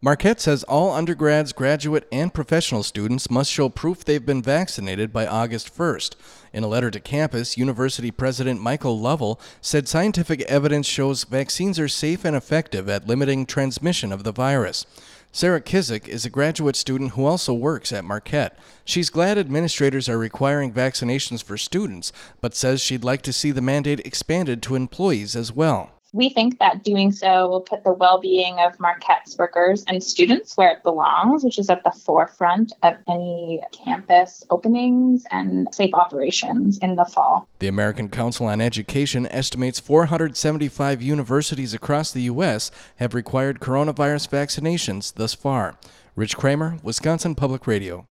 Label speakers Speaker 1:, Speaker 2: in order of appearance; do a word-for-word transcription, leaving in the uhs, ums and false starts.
Speaker 1: Marquette says all undergrads, graduate, and professional students must show proof they've been vaccinated by August first. In a letter to campus, University President Michael Lovell said scientific evidence shows vaccines are safe and effective at limiting transmission of the virus. Sarah Kizik is a graduate student who also works at Marquette. She's glad administrators are requiring vaccinations for students, but says she'd like to see the mandate expanded to employees as well.
Speaker 2: We think that doing so will put the well-being of Marquette's workers and students where it belongs, which is at the forefront of any campus openings and safe operations in the fall.
Speaker 1: The American Council on Education estimates four hundred seventy-five universities across the U S have required coronavirus vaccinations thus far. Rich Kramer, Wisconsin Public Radio.